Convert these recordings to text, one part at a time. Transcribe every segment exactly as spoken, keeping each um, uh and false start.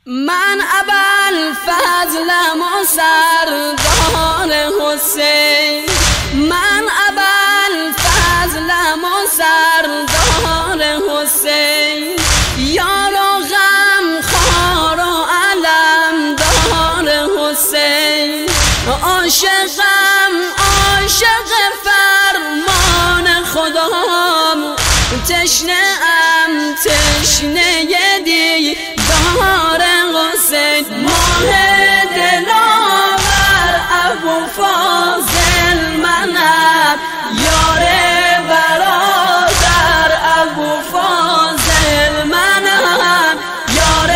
من ابوالفضلم و سردار حسین، من ابوالفضلم و سردار حسین، یار و غم خوار و علم دار حسین، عاشقم عاشق فرمان خدام، تشنه ام تشنه دیدار حسین، ماه دلاور ابوالفضل منم، یار برادر ابوالفضل منم، یار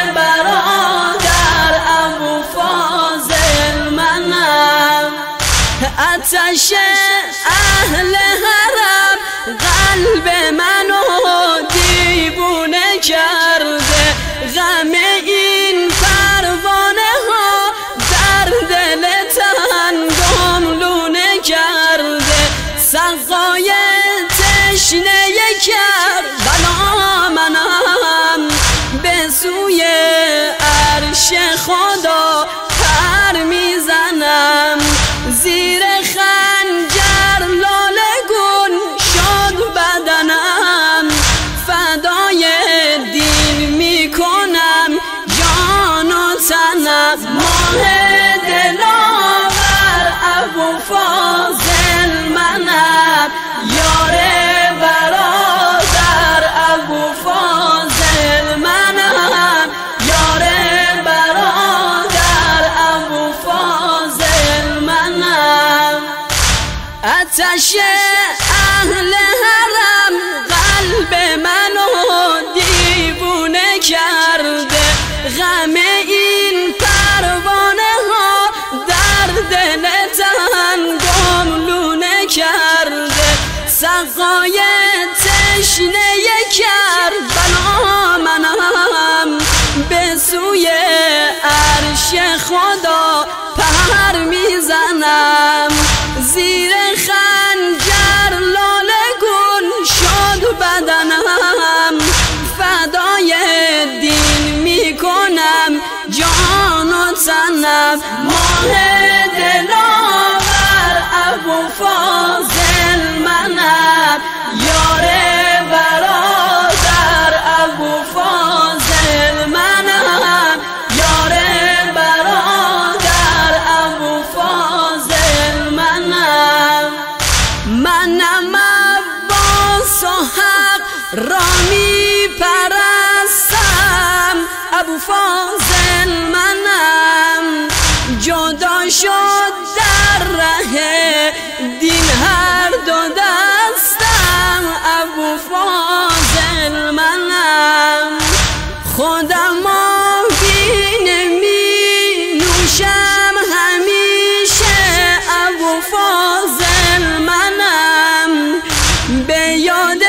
برادر ابوالفضل منم، آتش اهل حرم قلب منو دیوونه کرده، غم این پروانه ها در دل تنگم لونه کرده، سقای تشنه کربلا منم، به سوی عرش خدا پر میزنم، زیر خنجر لاله گون شد بدنم، فدای دین میکنم جان و تنم، ماه دلاور ابوالفضل منم، یار برادر ابوالفضل منم، یار برادر ابوالفضل منم، آتش اهل حرم قلب منو دیوونه کرده، غم این پروانه ها در دل تنگم لونه کرده، سقای تشنه کربلا منم، به سوی عرش خدا پر میزنم، زیر خنجر لاله گون شد بدنم، فدای دین میکنم جان و تنم، ماه دلاور ابوالفضل منم، یار برادر ابوالفضل منم، یار برادر ابوالفضل منم، منم عباس و حق را میپرستم، ابوالفضل منم، جدا شد در ره دین هر دو دستم، ابوالفضل منم، خودم آبین می نوشم همیشه، ابوالفضل منم، به یاد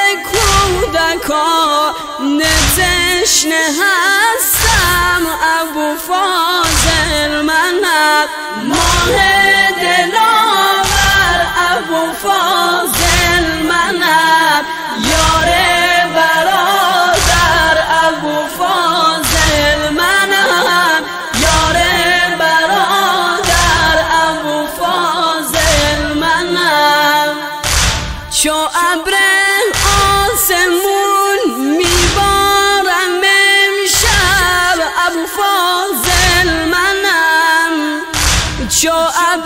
کودکان تشنه هستم، ابوالفضل منم، ماه دلاور ابوالفضل منم، یار برادر ابوالفضل منم، یار برادر ابوالفضل منم، چو ابر آسمون میبارم امشب، ابوالفضل منم، چو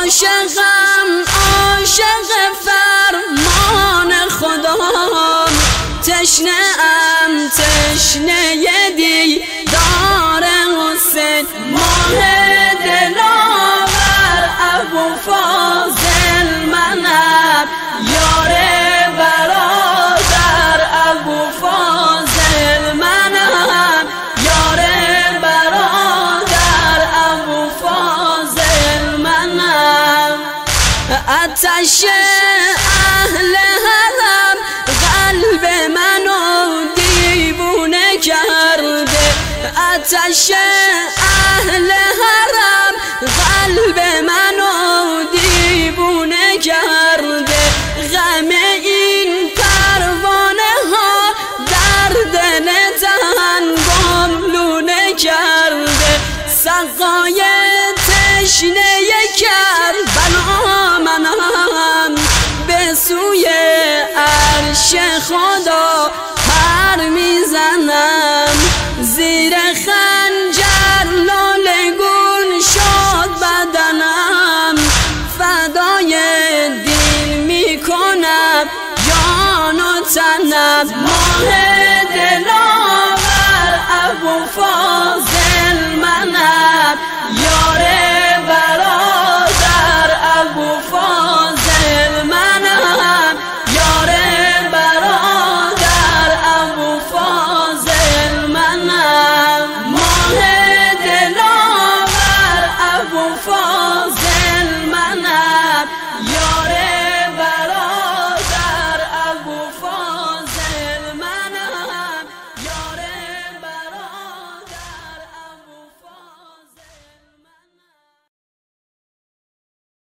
عاشقم عاشق فرمان خدا، تشنه ام تشنه دیدار حسین، ماه دلاور ابو فاضل منم، یار برادر ابو فاضل منم، یار برادر ابو فاضل منم. آتش اهل حرم قلب منو دیوونه کرده، آتش اهل حرم قلب منو دیوونه کرده، غم این پروانه ها در دل تنگم لونه کرده، سقای تشنه کربلا منم، به سوی عرش خدا پر میزنم، زیر خنجر لاله گون شد بدنم، فدای دین میکنم جان و تنم، ماه دلاور ابو فاضل منم.